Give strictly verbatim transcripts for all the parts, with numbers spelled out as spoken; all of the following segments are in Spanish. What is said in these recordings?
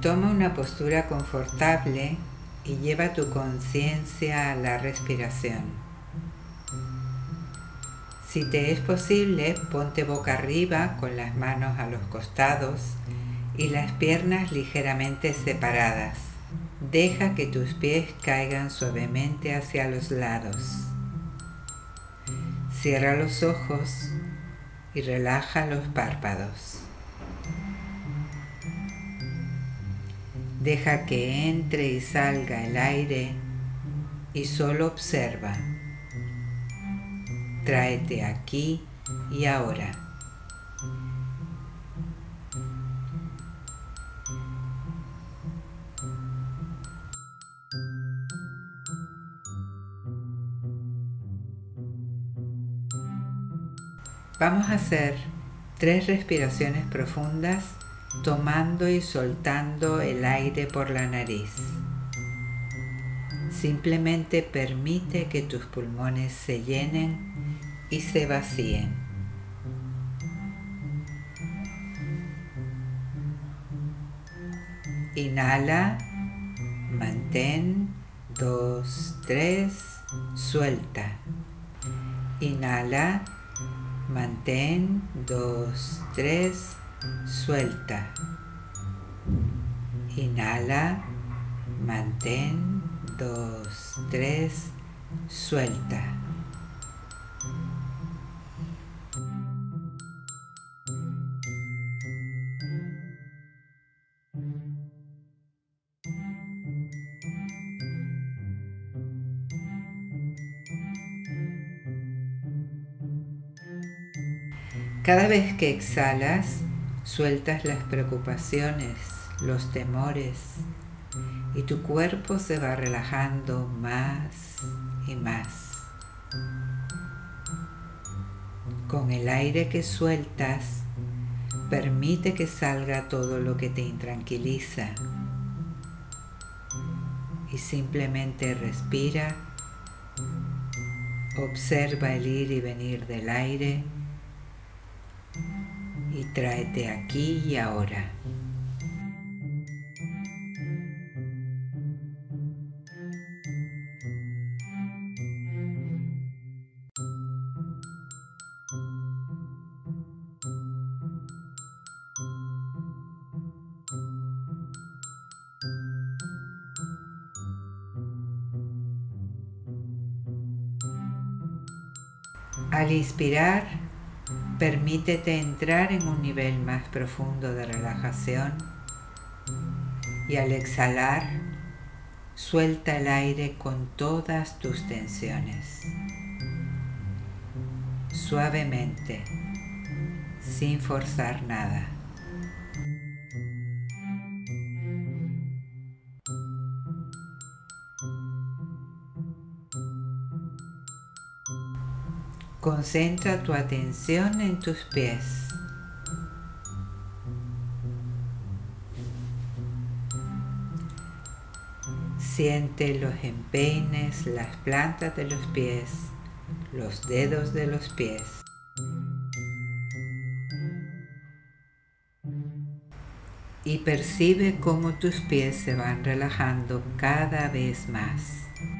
Toma una postura confortable y lleva tu conciencia a la respiración. Si te es posible, ponte boca arriba con las manos a los costados y las piernas ligeramente separadas. Deja que tus pies caigan suavemente hacia los lados. Cierra los ojos y relaja los párpados. Deja que entre y salga el aire y solo observa. Tráete aquí y ahora. Vamos a hacer tres respiraciones profundas, tomando y soltando el aire por la nariz. Simplemente permite que tus pulmones se llenen y se vacíen. Inhala, mantén, dos, tres, suelta. Inhala, mantén, dos, tres, suelta. Inhala, mantén, dos, tres, suelta. Cada vez que exhalas, sueltas las preocupaciones, los temores, y tu cuerpo se va relajando más y más. Con el aire que sueltas, permite que salga todo lo que te intranquiliza y simplemente respira, observa el ir y venir del aire y tráete aquí y ahora. Al inspirar, permítete entrar en un nivel más profundo de relajación y al exhalar, suelta el aire con todas tus tensiones. Suavemente, sin forzar nada. Concentra tu atención en tus pies. Siente los empeines, las plantas de los pies, los dedos de los pies. Y percibe cómo tus pies se van relajando cada vez más.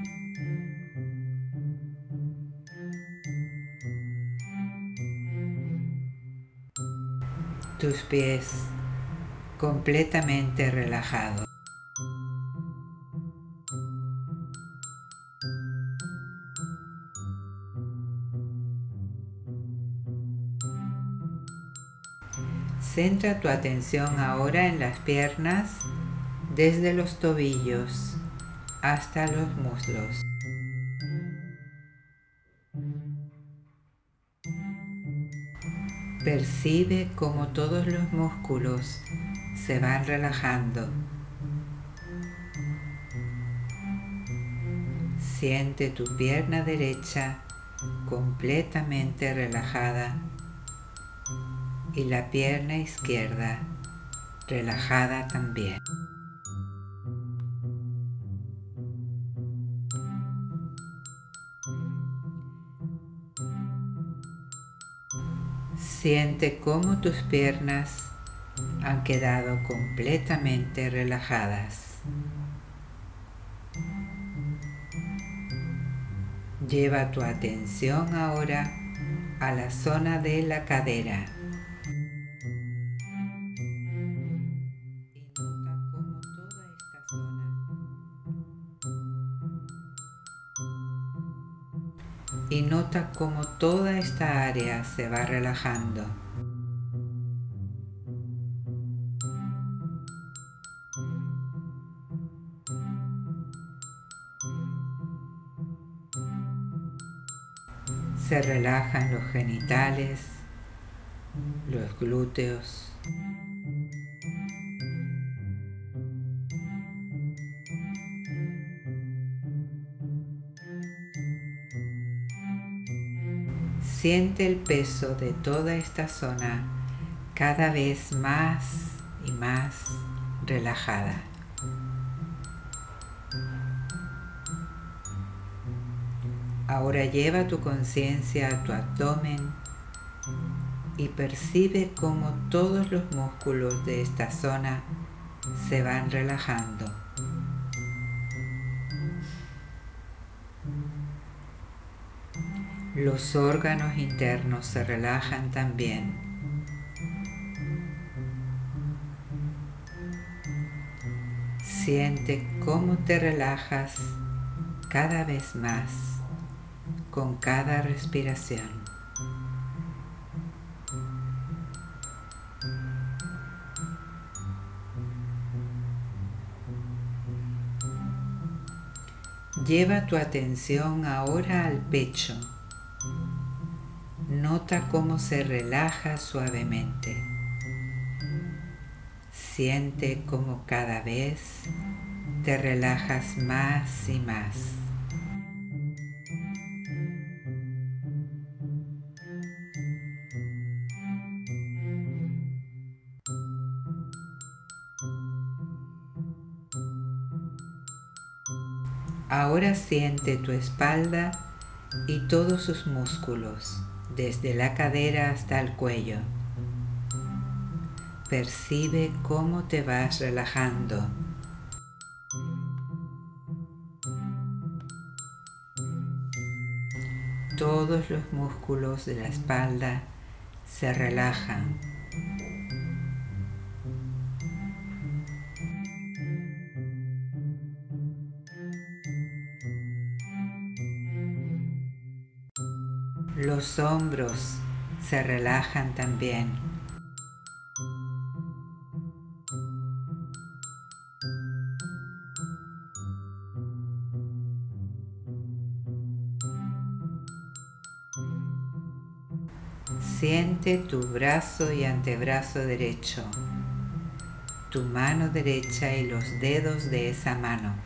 Tus pies completamente relajados. Centra tu atención ahora en las piernas desde los tobillos hasta los muslos. Percibe cómo todos los músculos se van relajando. Siente tu pierna derecha completamente relajada y la pierna izquierda relajada también. Siente cómo tus piernas han quedado completamente relajadas. Lleva tu atención ahora a la zona de la cadera. Y nota cómo toda esta área se va relajando. Se relajan los genitales, los glúteos, siente el peso de toda esta zona cada vez más y más relajada. Ahora lleva tu conciencia a tu abdomen y percibe cómo todos los músculos de esta zona se van relajando. Los órganos internos se relajan también. Siente cómo te relajas cada vez más con cada respiración. Lleva tu atención ahora al pecho. Nota cómo se relaja suavemente. Siente cómo cada vez te relajas más y más. Ahora siente tu espalda y todos sus músculos, desde la cadera hasta el cuello. Percibe cómo te vas relajando. Todos los músculos de la espalda se relajan. Los hombros se relajan también. Siente tu brazo y antebrazo derecho, tu mano derecha y los dedos de esa mano.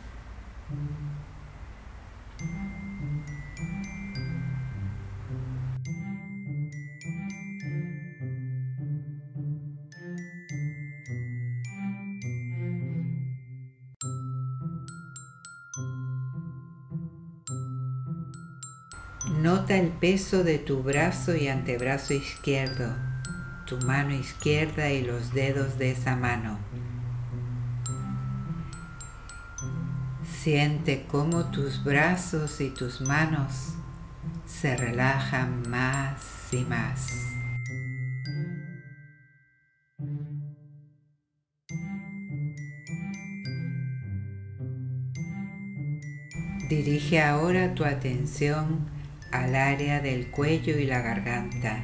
Nota el peso de tu brazo y antebrazo izquierdo, tu mano izquierda y los dedos de esa mano. Siente cómo tus brazos y tus manos se relajan más y más. Dirige ahora tu atención al área del cuello y la garganta.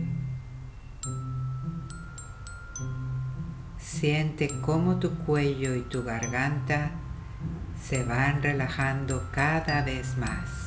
Siente cómo tu cuello y tu garganta se van relajando cada vez más.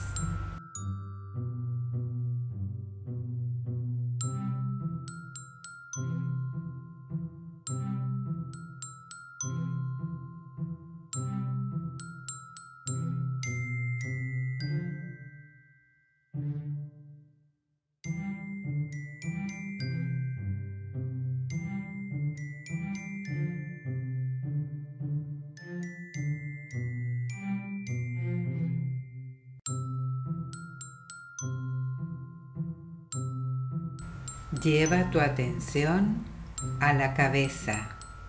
Lleva tu atención a la cabeza.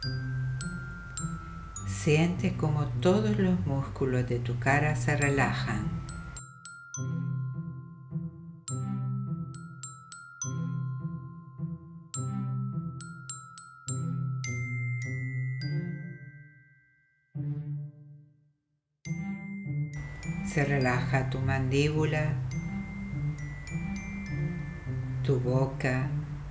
Siente como todos los músculos de tu cara se relajan. Se relaja tu mandíbula, tu boca,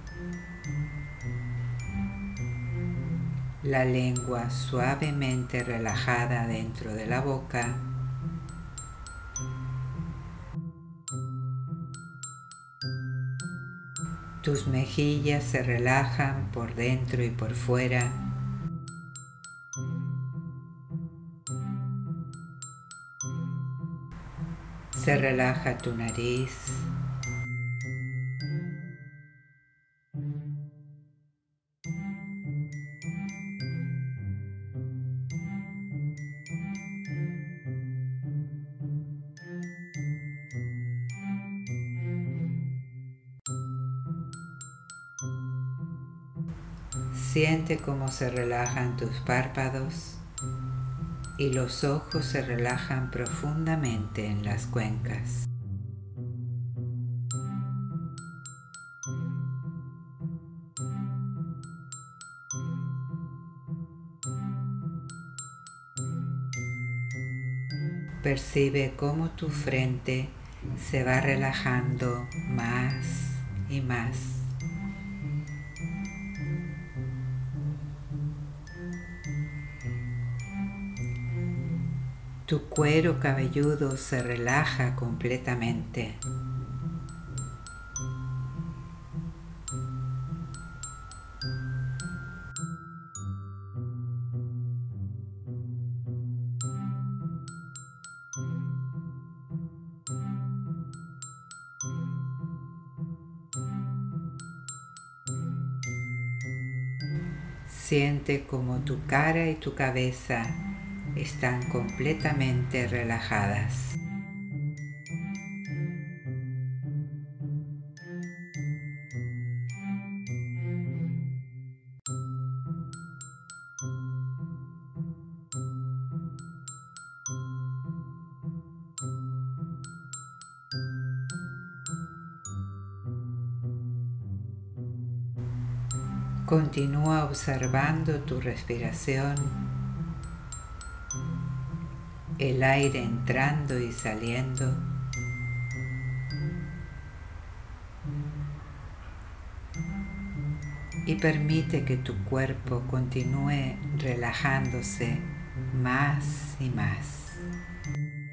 la lengua suavemente relajada dentro de la boca, tus mejillas se relajan por dentro y por fuera, se relaja tu nariz, siente cómo se relajan tus párpados y los ojos se relajan profundamente en las cuencas. Percibe cómo tu frente se va relajando más y más. Tu cuero cabelludo se relaja completamente. Siente como tu cara y tu cabeza están completamente relajadas. Continúa observando tu respiración, el aire entrando y saliendo. Y permite que tu cuerpo continúe relajándose más y más.